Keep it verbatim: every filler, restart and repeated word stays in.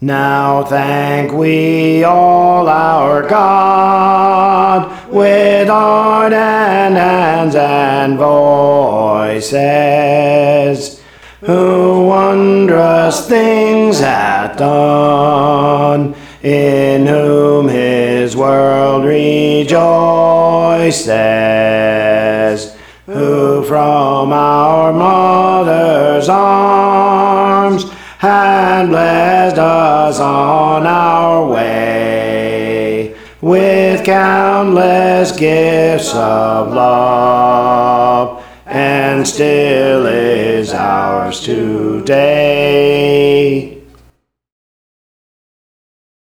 Now thank we all our God with heart and hands and voices, who wondrous things hath done, in whom his world rejoices, who from our mother's arms had blessed us on our way with countless gifts of love, and still is ours today.